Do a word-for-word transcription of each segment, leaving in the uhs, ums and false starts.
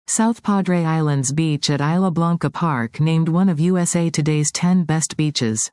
South Padre Island's beach at Isla Blanca Park named one of U S A Today's ten best beaches.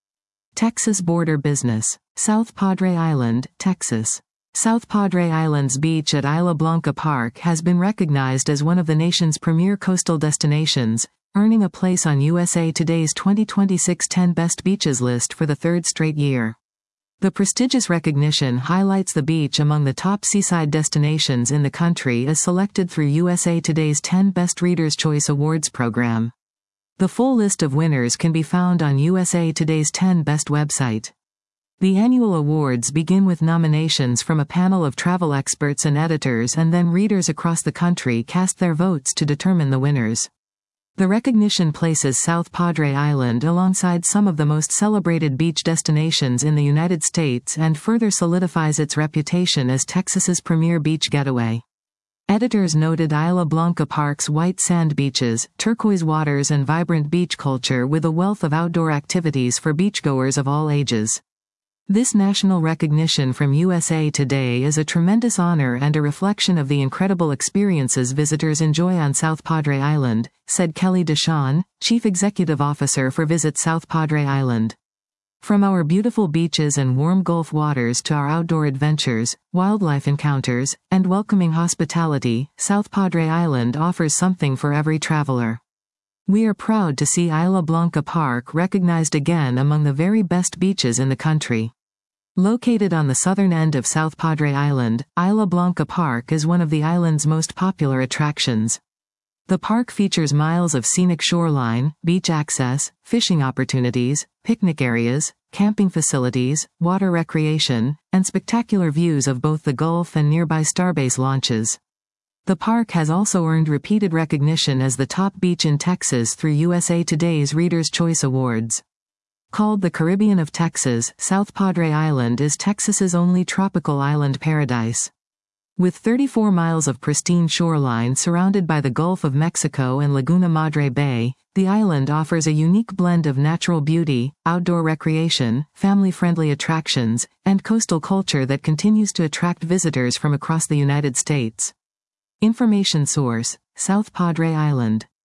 Texas border business. South Padre Island, Texas. South Padre Island's beach at Isla Blanca Park has been recognized as one of the nation's premier coastal destinations, earning a place on U S A Today's twenty twenty-six ten Best Beaches list for the third straight year. The prestigious recognition highlights the beach among the top seaside destinations in the country as selected through U S A Today's ten Best Readers' Choice Awards program. The full list of winners can be found on U S A Today's ten Best website. The annual awards begin with nominations from a panel of travel experts and editors, and then readers across the country cast their votes to determine the winners. The recognition places South Padre Island alongside some of the most celebrated beach destinations in the United States and further solidifies its reputation as Texas's premier beach getaway. Editors noted Isla Blanca Park's white sand beaches, turquoise waters, and vibrant beach culture with a wealth of outdoor activities for beachgoers of all ages. This national recognition from U S A Today is a tremendous honor and a reflection of the incredible experiences visitors enjoy on South Padre Island, said Kelly DeShawn, Chief Executive Officer for Visit South Padre Island. From our beautiful beaches and warm Gulf waters to our outdoor adventures, wildlife encounters, and welcoming hospitality, South Padre Island offers something for every traveler. We are proud to see Isla Blanca Park recognized again among the very best beaches in the country. Located on the southern end of South Padre Island, Isla Blanca Park is one of the island's most popular attractions. The park features miles of scenic shoreline, beach access, fishing opportunities, picnic areas, camping facilities, water recreation, and spectacular views of both the Gulf and nearby Starbase launches. The park has also earned repeated recognition as the top beach in Texas through U S A Today's Readers' Choice Awards. Called the Caribbean of Texas, South Padre Island is Texas's only tropical island paradise. With thirty-four miles of pristine shoreline surrounded by the Gulf of Mexico and Laguna Madre Bay, the island offers a unique blend of natural beauty, outdoor recreation, family-friendly attractions, and coastal culture that continues to attract visitors from across the United States. Information source: South Padre Island.